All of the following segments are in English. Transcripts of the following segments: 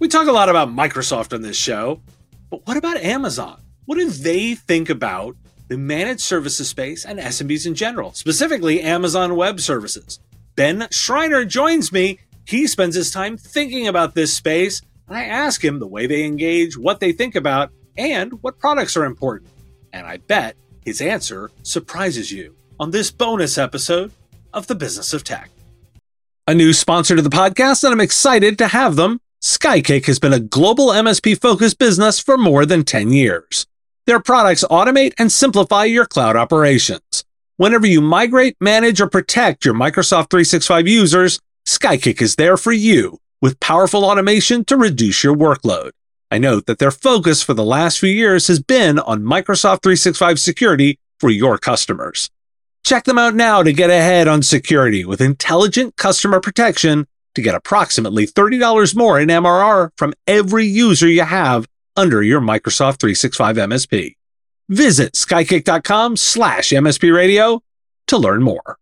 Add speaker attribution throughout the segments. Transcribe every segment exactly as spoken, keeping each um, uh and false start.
Speaker 1: We talk a lot about Microsoft on this show, but what about Amazon? What do they think about the managed services space and S M Bs in general, specifically Amazon Web Services? Ben Schreiner joins me. He spends his time thinking about this space, and I ask him the way they engage, what they think about, and what products are important. And I bet his answer surprises you on this bonus episode of The Business of Tech. A new sponsor to the podcast, and I'm excited to have them. Skykick has been a global M S P-focused business for more than ten years. Their products automate and simplify your cloud operations. Whenever you migrate, manage, or protect your Microsoft three sixty-five users, Skykick is there for you with powerful automation to reduce your workload. I note that their focus for the last few years has been on Microsoft three sixty-five security for your customers. Check them out now to get ahead on security with intelligent customer protection to get approximately thirty dollars more in M R R from every user you have under your Microsoft three sixty-five M S P. Visit skykick.com slash MSP radio to learn more.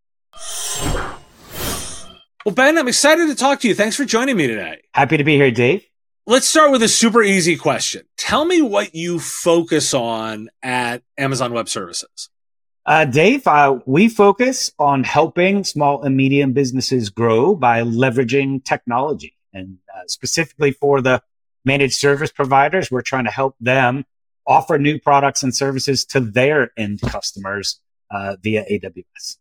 Speaker 1: Well, Ben, I'm excited to talk to you. Thanks for joining me today.
Speaker 2: Happy to be here, Dave.
Speaker 1: Let's start with a super easy question. Tell me what you focus on at Amazon Web Services.
Speaker 2: Uh, Dave, uh, we focus on helping small and medium businesses grow by leveraging technology. And uh, specifically for the managed service providers, we're trying to help them offer new products and services to their end customers uh, via A W S.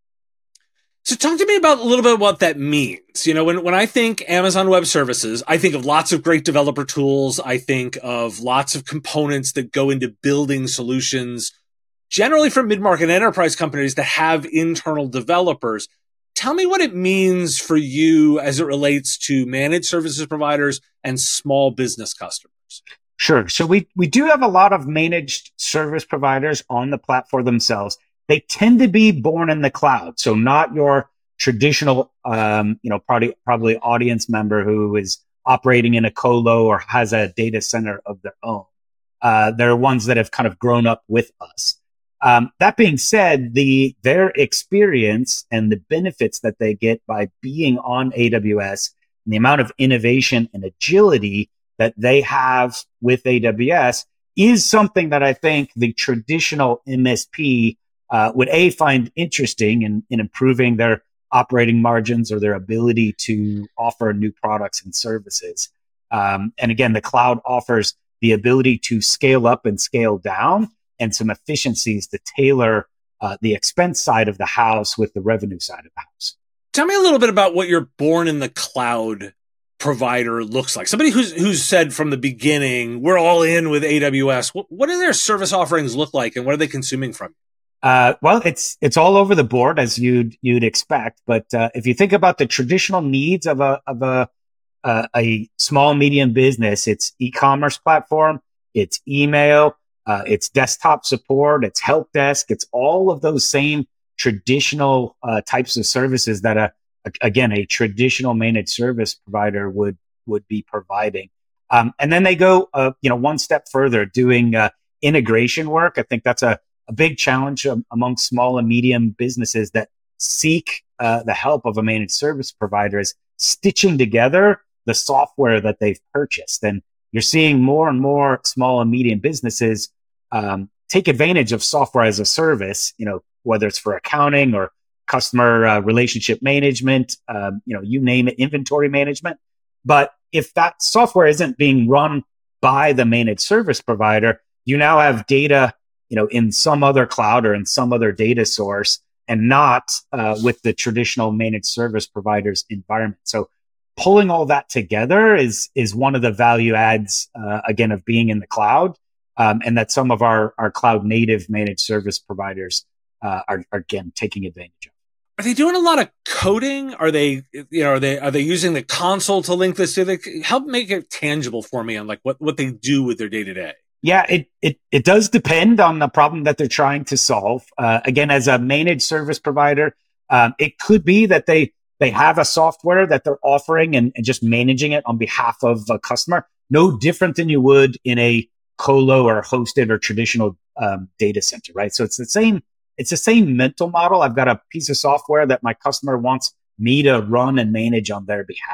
Speaker 1: So talk to me about a little bit what that means. You know, when, when I think Amazon Web Services, I think of lots of great developer tools. I think of lots of components that go into building solutions, generally for mid-market enterprise companies that have internal developers. Tell me what it means for you as it relates to managed services providers and small business customers.
Speaker 2: Sure. So we, we do have a lot of managed service providers on the platform themselves. They tend to be born in the cloud. So not your traditional, um, you know, probably, probably audience member who is operating in a colo or has a data center of their own. Uh, they're ones that have kind of grown up with us. Um, that being said, the their experience and the benefits that they get by being on A W S and the amount of innovation and agility that they have with A W S is something that I think the traditional M S P uh, would A, find interesting in, in improving their operating margins or their ability to offer new products and services. Um, and again, the cloud offers the ability to scale up and scale down, and some efficiencies to tailor uh, the expense side of the house with the revenue side of the house.
Speaker 1: Tell me a little bit about what your born in the cloud provider looks like. Somebody who's who's said from the beginning, we're all in with A W S. What, what do their service offerings look like, and what are they consuming from you?
Speaker 2: Uh, well, it's it's all over the board as you'd you'd expect. But uh, if you think about the traditional needs of a of a uh, a small medium business, it's e-commerce platform, it's email. Uh, it's desktop support, it's help desk, it's all of those same traditional uh, types of services that, a, a, again, a traditional managed service provider would would be providing. Um, and then they go, uh, you know, one step further, doing uh, integration work. I think that's a, a big challenge um, among small and medium businesses that seek uh, the help of a managed service provider, is stitching together the software that they've purchased. And you're seeing more and more small and medium businesses um, take advantage of software as a service, you know, whether it's for accounting or customer uh, relationship management, um, you know, you name it, inventory management. But if that software isn't being run by the managed service provider, you now have data, you know, in some other cloud or in some other data source, and not uh, with the traditional managed service provider's environment. So pulling all that together is is one of the value adds, uh, again, of being in the cloud, um, and that some of our, our cloud native managed service providers uh, are, are, again, taking advantage of.
Speaker 1: Are they doing a lot of coding? Are they, you know, are they are they using the console to link this to the, help make it tangible for me on like what, what they do with their day to day?
Speaker 2: Yeah, it, it, it does depend on the problem that they're trying to solve. Uh, again, as a managed service provider, um, it could be that they, They have a software that they're offering and, and just managing it on behalf of a customer, no different than you would in a colo or hosted or traditional um, data center, right? So it's the same, it's the same mental model. I've got a piece of software that my customer wants me to run and manage on their behalf.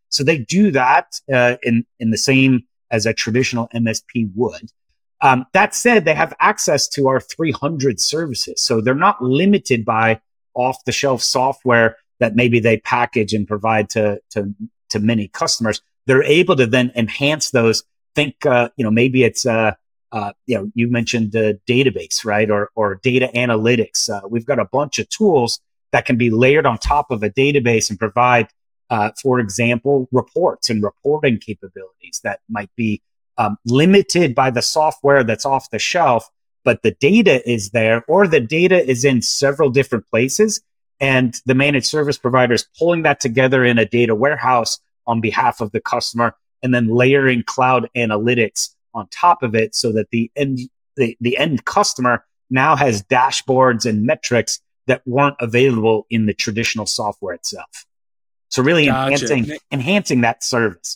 Speaker 2: So they do that uh, in, in the same as a traditional M S P would. Um, that said, they have access to our three hundred services. So they're not limited by off the shelf software that maybe they package and provide to, to, to many customers. They're able to then enhance those. Think, uh, you know, maybe it's, uh, uh, you know, you mentioned the database, right? Or, or data analytics. Uh, we've got a bunch of tools that can be layered on top of a database and provide, uh, for example, reports and reporting capabilities that might be um, limited by the software that's off the shelf, but the data is there, or the data is in several different places. And the managed service provider is pulling that together in a data warehouse on behalf of the customer, and then layering cloud analytics on top of it so that the end, the, the end customer now has dashboards and metrics that weren't available in the traditional software itself. So really
Speaker 1: Gotcha.
Speaker 2: enhancing, enhancing that service.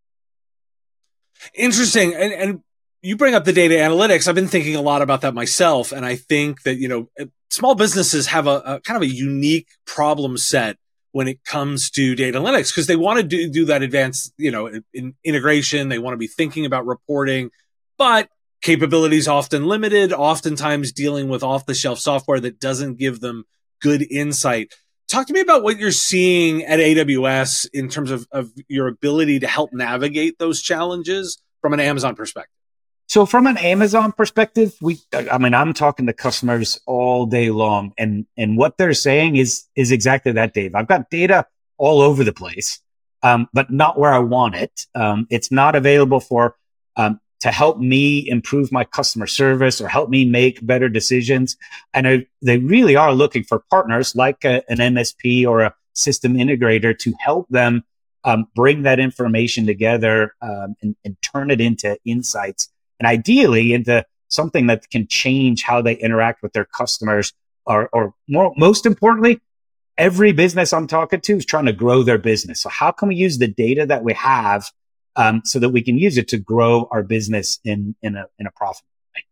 Speaker 1: Interesting. And, and you bring up the data analytics. I've been thinking a lot about that myself. And I think that, you know, small businesses have a, a kind of a unique problem set when it comes to data analytics, because they want to do, do that advanced, you know, in, in integration. They want to be thinking about reporting, but capabilities often limited, oftentimes dealing with off the shelf software that doesn't give them good insight. Talk to me about what you're seeing at A W S in terms of, of your ability to help navigate those challenges from an Amazon perspective.
Speaker 2: So from an Amazon perspective, we, I mean, I'm talking to customers all day long, and, and what they're saying is, is exactly that, Dave. I've got data all over the place, um, but not where I want it. Um, it's not available for, um, to help me improve my customer service or help me make better decisions. And I, they really are looking for partners like a, an M S P or a system integrator to help them, um, bring that information together, um, and, and turn it into insights. And ideally into something that can change how they interact with their customers, or, or more, most importantly, every business I'm talking to is trying to grow their business. So how can we use the data that we have, um, so that we can use it to grow our business in, in a, in a profitable way?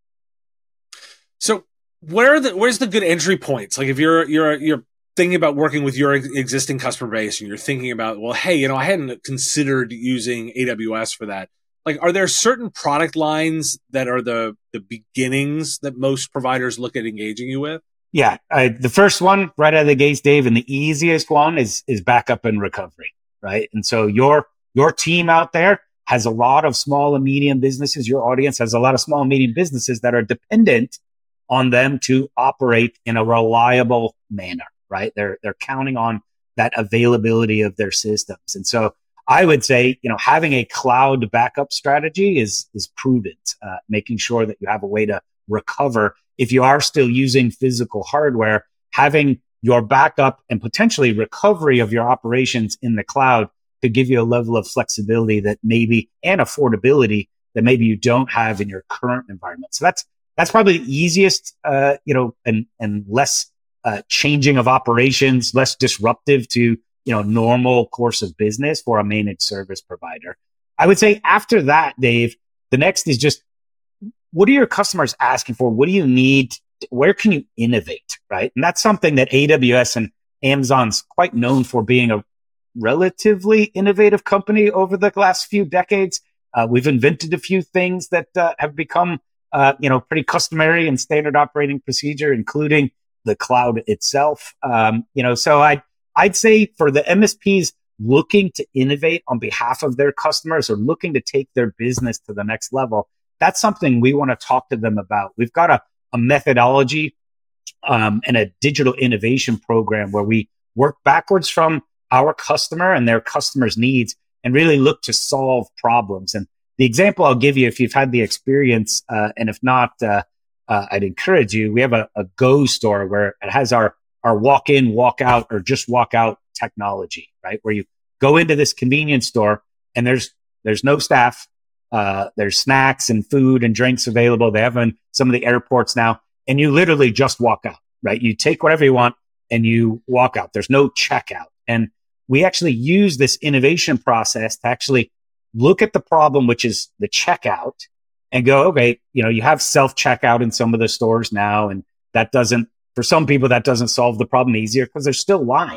Speaker 1: So where are the, where's the good entry points? Like if you're, you're, you're thinking about working with your existing customer base and you're thinking about, well, hey, you know, I hadn't considered using A W S for that. Like, are there certain product lines that are the, the beginnings that most providers look at engaging you with?
Speaker 2: Yeah. I, the first one right out of the gates, Dave, and the easiest one is, is backup and recovery, right? And so your, your team out there has a lot of small and medium businesses. Your audience has a lot of small and medium businesses that are dependent on them to operate in a reliable manner, right? They're, they're counting on that availability of their systems. And so I would say, you know, having a cloud backup strategy is, is prudent, uh, making sure that you have a way to recover. If you are still using physical hardware, having your backup and potentially recovery of your operations in the cloud could give you a level of flexibility that maybe, and affordability that maybe you don't have in your current environment. So that's, that's probably the easiest, uh, you know, and, and less, uh, changing of operations, less disruptive to, you know, normal course of business for a managed service provider. I would say after that, Dave, the next is just, what are your customers asking for? What do you need? Where can you innovate? Right. And that's something that A W S and Amazon's quite known for, being a relatively innovative company over the last few decades. Uh, we've invented a few things that uh, have become, uh, you know, pretty customary and standard operating procedure, including the cloud itself. Um, you know, so I, I'd say for the M S Ps looking to innovate on behalf of their customers or looking to take their business to the next level, that's something we want to talk to them about. We've got a, a methodology um, and a digital innovation program where we work backwards from our customer and their customers' needs and really look to solve problems. And the example I'll give you, if you've had the experience, uh, and if not, uh, uh, I'd encourage you. We have a, a Go store where it has our our walk in, walk out, or just walk out technology, right? Where you go into this convenience store and there's, there's no staff. Uh, there's snacks and food and drinks available. They have in some of the airports now, and you literally just walk out, right? You take whatever you want and you walk out. There's no checkout. And we actually use this innovation process to actually look at the problem, which is the checkout, and go, okay, you know, you have self checkout in some of the stores now, and that doesn't, for some people, that doesn't solve the problem easier because there's still lines.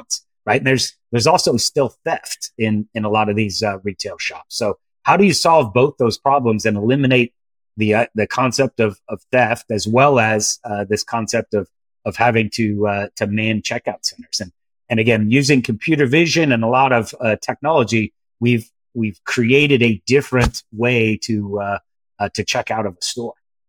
Speaker 2: right? And there's there's also still theft in in a lot of these uh, retail shops. So how do you solve both those problems and eliminate the uh, the concept of of theft as well as uh, this concept of of having to uh, to man checkout centers? And and again, using computer vision and a lot of uh, technology, we've we've created a different way to uh, uh, to check out of a store.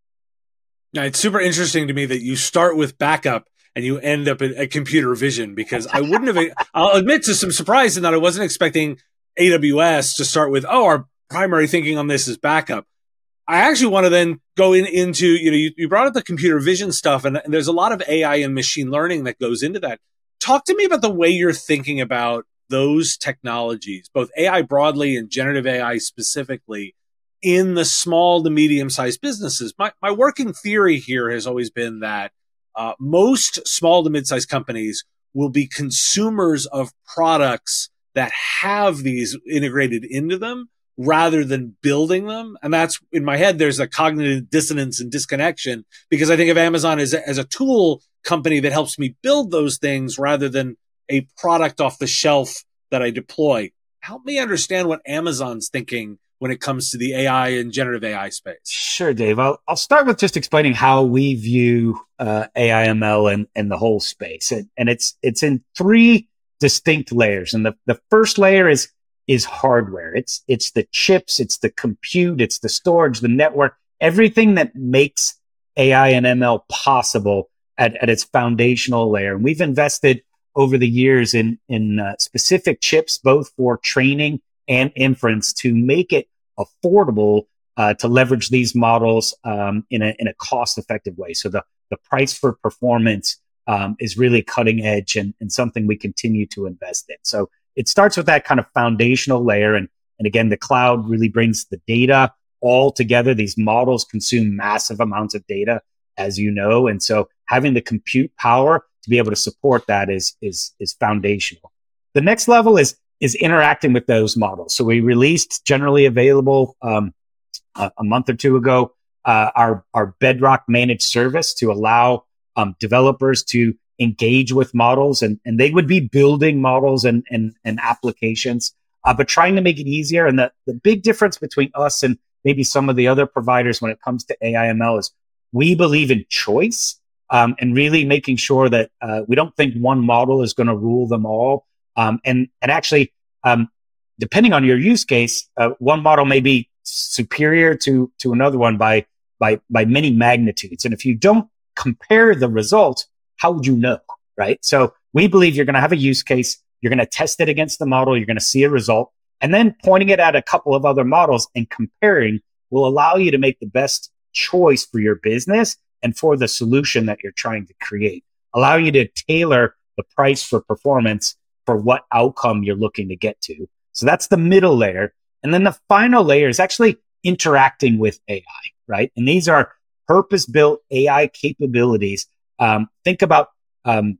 Speaker 1: Now, it's super interesting to me that you start with backup and you end up at, at computer vision, because I wouldn't have, I'll admit to some surprise in that I wasn't expecting A W S to start with, oh, our primary thinking on this is backup. I actually want to then go in into, you know, you, you brought up the computer vision stuff, and, and there's a lot of A I and machine learning that goes into that. Talk to me about the way you're thinking about those technologies, both A I broadly and generative A I specifically, in the small to medium-sized businesses. My, my working theory here has always been that uh, most small to mid-sized companies will be consumers of products that have these integrated into them rather than building them. And that's, in my head, there's a cognitive dissonance and disconnection, because I think of Amazon as a, as a tool company that helps me build those things rather than a product off the shelf that I deploy. Help me understand what Amazon's thinking when it comes to the A I and generative A I space.
Speaker 2: Sure, Dave. I'll, I'll start with just explaining how we view uh, A I M L and, and the whole space. And, and it's it's in three distinct layers. And the, the first layer is is hardware. It's it's the chips, it's the compute, it's the storage, the network, everything that makes A I and M L possible at, at its foundational layer. And we've invested over the years in in uh, specific chips, both for training and inference, to make it affordable uh, to leverage these models um, in a in a cost effective way. So the the price for performance um, is really cutting edge and, and something we continue to invest in. So it starts with that kind of foundational layer, and and again, the cloud really brings the data all together. These models consume massive amounts of data, as you know, and so having the compute power to be able to support that is is is foundational. The next level is is interacting with those models. So we released generally available um, a, a month or two ago uh, our our Bedrock managed service to allow um, developers to engage with models, and and they would be building models and and, and applications, uh, but trying to make it easier. And the the big difference between us and maybe some of the other providers when it comes to A I M L is we believe in choice. Um, and really making sure that uh, we don't think one model is going to rule them all. Um, and, and actually, um, depending on your use case, uh, one model may be superior to, to another one by, by, by many magnitudes. And if you don't compare the results, how would you know, right? So we believe you're going to have a use case, you're going to test it against the model, you're going to see a result, and then pointing it at a couple of other models and comparing will allow you to make the best choice for your business and for the solution that you're trying to create, allow you to tailor the price for performance for what outcome you're looking to get to. So that's the middle layer. And then the final layer is actually interacting with A I, right? And these are purpose-built A I capabilities. Um, think about, um,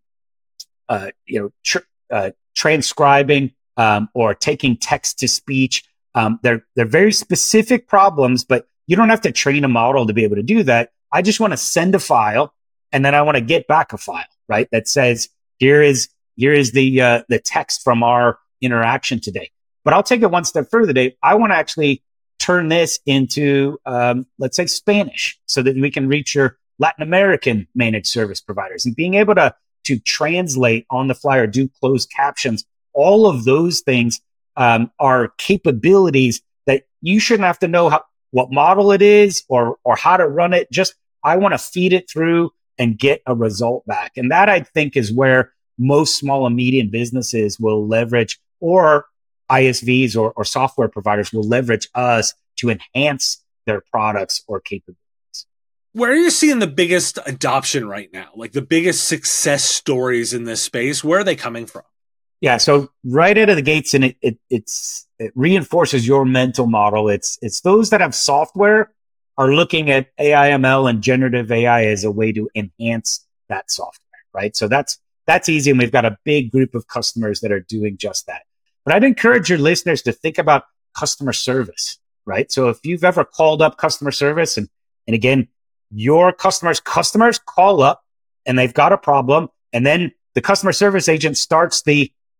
Speaker 2: uh, you know, tr- uh, transcribing um, or taking text to speech. Um, they're they're very specific problems, but you don't have to train a model to be able to do that. I just want to send a file, and then I want to get back a file, right? That says, here is here is the uh, the text from our interaction today. But I'll take it one step further, Dave. I want to actually turn this into, um, let's say, Spanish, so that we can reach your Latin American managed service providers. And being able to to translate on the fly or do closed captions, all of those things um, are capabilities that you shouldn't have to know how, what model it is or or how to run it. Just I want to feed it through and get a result back. And that, I think, is where most small and medium businesses will leverage, or I S Vs or, or software providers will leverage us to enhance their products or capabilities.
Speaker 1: Where are you seeing the biggest adoption right now? Like the biggest success stories in this space? Where are they coming from?
Speaker 2: Yeah, so right out of the gates, and it, it it's it reinforces your mental model. It's it's those that have software are looking at A I M L and generative A I as a way to enhance that software, right? So that's that's easy, and we've got a big group of customers that are doing just that. But I'd encourage your listeners to think about customer service, right? So if you've ever called up customer service, and and again, your customers customers call up and they've got a problem, and then the customer service agent starts the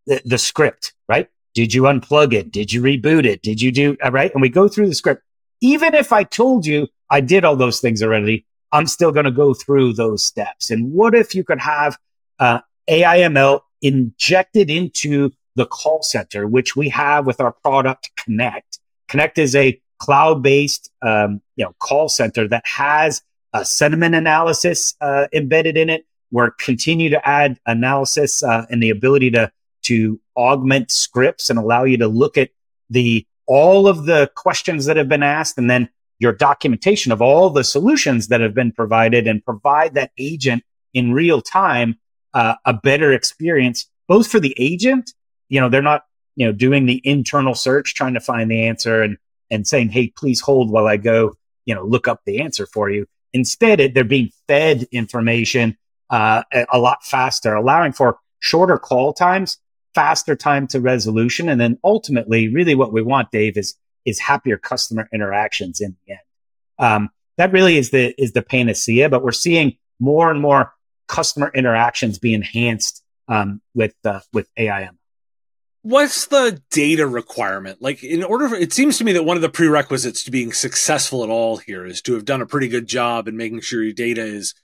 Speaker 2: the, the script, right? Did you unplug it? Did you reboot it? Did you do, uh, right? And we go through the script. Even if I told you I did all those things already, I'm still going to go through those steps. And what if you could have uh, A I M L injected into the call center, which we have with our product Connect? Connect is a cloud-based um, you know, call center that has a sentiment analysis uh, embedded in it. We're continue to add analysis uh, and the ability to to augment scripts and allow you to look at the all of the questions that have been asked and then your documentation of all the solutions that have been provided and provide that agent in real time uh, a better experience, both for the agent. You know, they're not, you know, doing the internal search, trying to find the answer and, and saying, hey, please hold while I go, you know, look up the answer for you. Instead, it, they're being fed information uh, a, a lot faster, allowing for shorter call times, faster time to resolution. And then ultimately, really what we want, Dave, is, is happier customer interactions in the end. Um, that really is the, is the panacea, but we're seeing more and more customer interactions be enhanced um, with, uh, with A I M L.
Speaker 1: What's the data requirement? Like, in order for, it seems to me that one of the prerequisites to being successful at all here is to have done a pretty good job in making sure your data is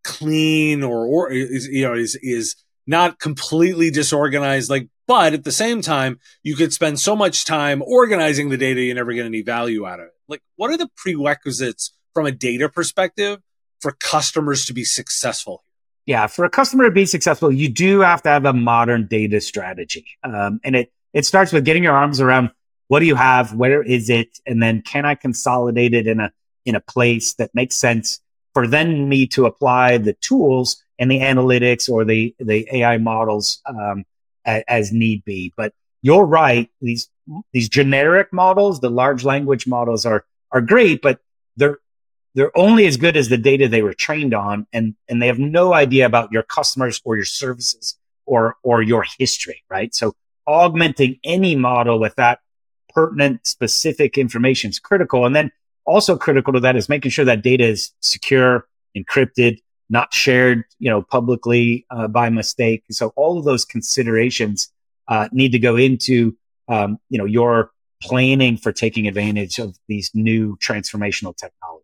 Speaker 1: clean or, or is, you know, is, is not completely disorganized. Like, but at the same time, you could spend so much time organizing the data, you never get any value out of it. Like, what are the prerequisites from a data perspective for customers to be successful?
Speaker 2: Yeah, for a customer to be successful, you do have to have a modern data strategy. Um, and it, it starts with getting your arms around what do you have, where is it, and then can I consolidate it in a in a place that makes sense for then me to apply the tools and the analytics or the, the A I models um, as, as need be. But you're right, these these generic models, the large language models are are great, but they're They're only as good as the data they were trained on, and, and they have no idea about your customers or your services or, or your history, right? So augmenting any model with that pertinent, specific information is critical. And then also critical to that is making sure that data is secure, encrypted, not shared, you know, publicly uh, by mistake. So all of those considerations uh, need to go into, um, you know, your planning for taking advantage of these new transformational technologies.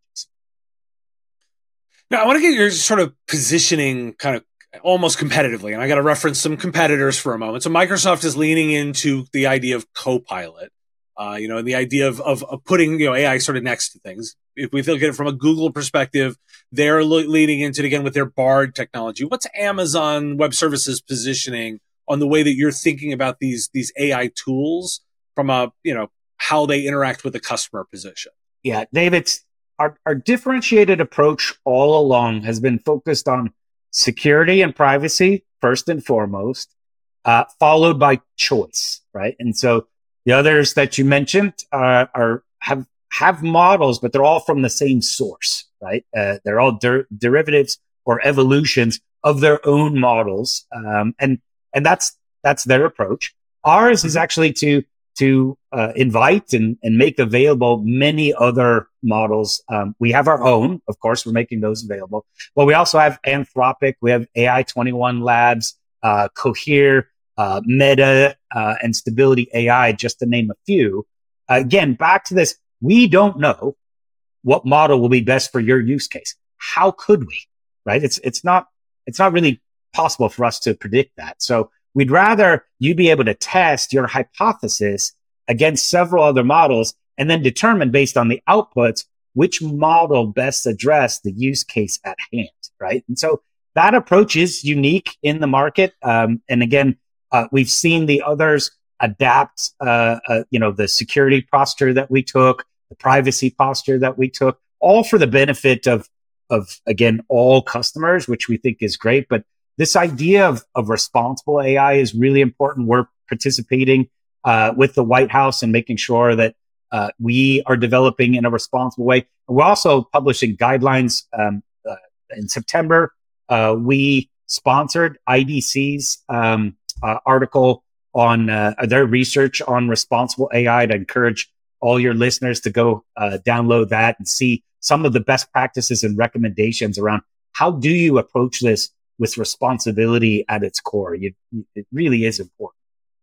Speaker 1: Now, I want to get your sort of positioning kind of almost competitively, and I got to reference some competitors for a moment. So Microsoft is leaning into the idea of Copilot, uh, you know, and the idea of, of, of putting, you know, A I sort of next to things. If we look at it from a Google perspective, they're lo- leaning into it again with their Bard technology. What's Amazon Web Services positioning on the way that you're thinking about these, these A I tools from a, you know, how they interact with the customer position?
Speaker 2: Yeah, Dave, it's, Our, our differentiated approach all along has been focused on security and privacy, first and foremost, uh, followed by choice, right? And so the others that you mentioned uh, are have have models, but they're all from the same source, right? Uh, they're all der- derivatives or evolutions of their own models, um, and and that's that's their approach. Ours is actually to to uh, invite and, and make available many other models. Um, we have our own, of course, we're making those available, but we also have Anthropic, we have A I twenty-one Labs, uh, Cohere, uh, Meta, uh, and Stability A I, just to name a few. Uh, again, back to this, we don't know what model will be best for your use case. How could we, right? It's, it's not, it's not really possible for us to predict that. So we'd rather you be able to test your hypothesis against several other models and then determine based on the outputs which model best address the use case at hand, right? And so that approach is unique in the market. Um, and again, uh, we've seen the others adapt, uh, uh, you know, the security posture that we took, the privacy posture that we took, all for the benefit of, of again, all customers, which we think is great. But this idea of, of responsible A I is really important. We're participating uh, with the White House and making sure that uh, we are developing in a responsible way. We're also publishing guidelines. Um, uh, in September, uh, we sponsored I D C's um, uh, article on uh, their research on responsible A I. To encourage all your listeners to go uh, download that and see some of the best practices and recommendations around how do you approach this with responsibility at its core. You, it really is important.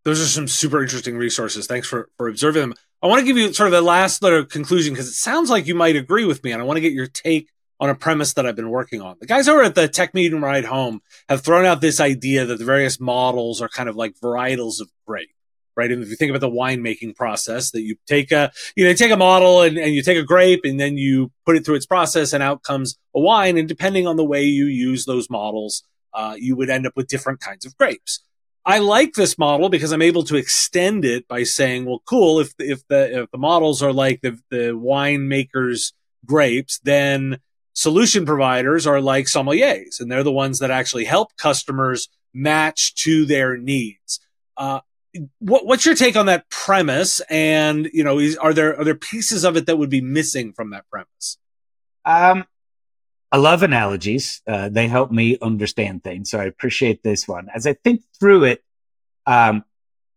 Speaker 1: Those are some super interesting resources. Thanks for, for observing them. I want to give you sort of a last little conclusion because it sounds like you might agree with me, and I want to get your take on a premise that I've been working on. The guys over at the Tech Medium Ride Home have thrown out this idea that the various models are kind of like varietals of grape, right? And if you think about the winemaking process, that you take a, you know, you take a model and, and you take a grape and then you put it through its process and out comes a wine. And depending on the way you use those models, uh, you would end up with different kinds of grapes. I like this model because I'm able to extend it by saying, well, cool, if if the if the models are like the the winemaker's grapes, then solution providers are like sommeliers, and they're the ones that actually help customers match to their needs. Uh, what, what's your take on that premise? And you know, is, are there are there pieces of it that would be missing from that premise?
Speaker 2: Um, I love analogies. Uh, they help me understand things. So I appreciate this one. As I think through it, um,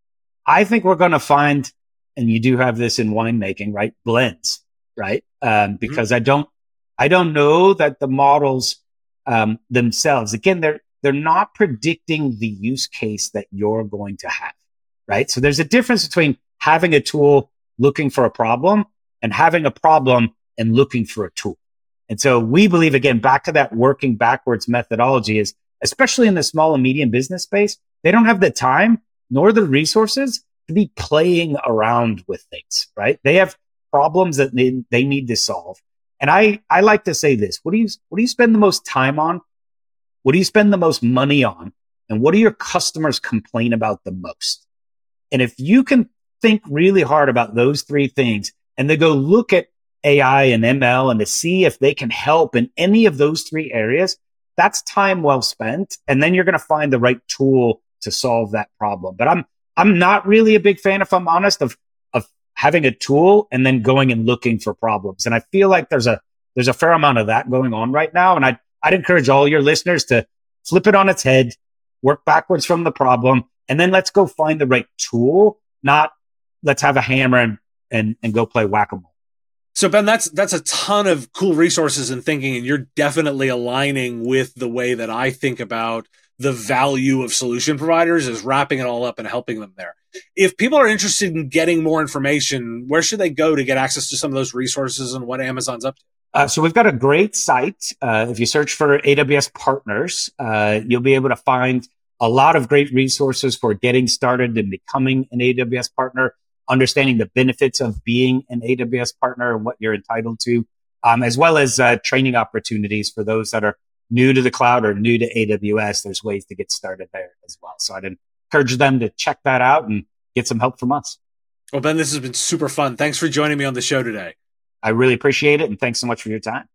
Speaker 2: I think we're going to find, and you do have this in winemaking, right? Blends, right? Um, because mm-hmm. I don't, I don't know that the models, um, themselves, again, they're, they're not predicting the use case that you're going to have, right? So there's a difference between having a tool looking for a problem and having a problem and looking for a tool. And so we believe, again, back to that working backwards methodology is, especially in the small and medium business space, they don't have the time nor the resources to be playing around with things, right? They have problems that they, they need to solve. And I, I like to say this, what do you, what do you spend the most time on? What do you spend the most money on? And what do your customers complain about the most? And if you can think really hard about those three things and then go look at A I and M L and to see if they can help in any of those three areas, that's time well spent. And then you're going to find the right tool to solve that problem. But I'm, I'm not really a big fan, if I'm honest, of, of having a tool and then going and looking for problems. And I feel like there's a, there's a fair amount of that going on right now. And I'd, I'd encourage all your listeners to flip it on its head, work backwards from the problem, and then let's go find the right tool, not let's have a hammer and, and, and go play whack-a-mole.
Speaker 1: So Ben, that's that's a ton of cool resources and thinking, and you're definitely aligning with the way that I think about the value of solution providers, is wrapping it all up and helping them there. If people are interested in getting more information, where should they go to get access to some of those resources and what Amazon's up to?
Speaker 2: Uh, so we've got a great site. Uh, if you search for A W S Partners, uh, you'll be able to find a lot of great resources for getting started and becoming an A W S partner, understanding the benefits of being an A W S partner and what you're entitled to, um, as well as uh, training opportunities for those that are new to the cloud or new to A W S. There's ways to get started there as well. So I'd encourage them to check that out and get some help from us.
Speaker 1: Well, Ben, this has been super fun. Thanks for joining me on the show today.
Speaker 2: I really appreciate it. And thanks so much for your time.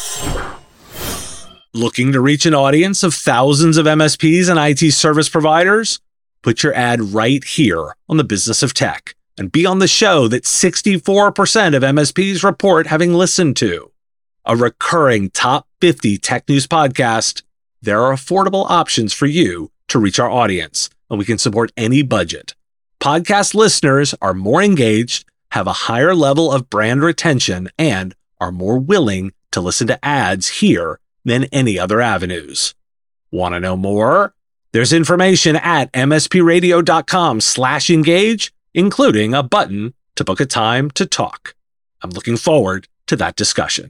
Speaker 1: Looking to reach an audience of thousands of M S Ps and I T service providers? Put your ad right here on the Business of Tech and be on the show that sixty-four percent of M S Ps report having listened to. A recurring top fifty tech news podcast, there are affordable options for you to reach our audience, and we can support any budget. Podcast listeners are more engaged, have a higher level of brand retention, and are more willing to listen to ads here than any other avenues. Want to know more? There's information at mspradio.com slash engage, including a button to book a time to talk. I'm looking forward to that discussion.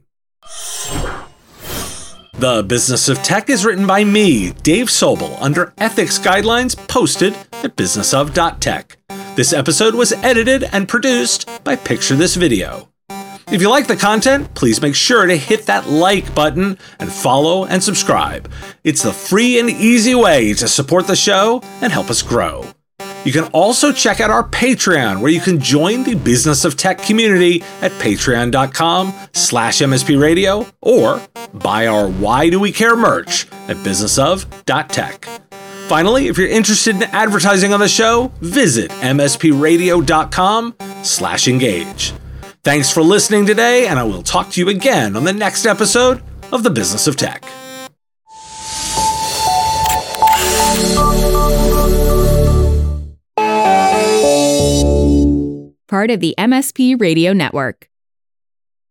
Speaker 1: The Business of Tech is written by me, Dave Sobel, under ethics guidelines posted at business of dot tech. This episode was edited and produced by Picture This Video. If you like the content, please make sure to hit that like button and follow and subscribe. It's the free and easy way to support the show and help us grow. You can also check out our Patreon, where you can join the Business of Tech community at patreon.com slash mspradio or buy our Why Do We Care merch at business of dot tech. Finally, if you're interested in advertising on the show, visit mspradio.com slash engage. Thanks for listening today, and I will talk to you again on the next episode of The Business of Tech.
Speaker 3: Part of the M S P Radio Network.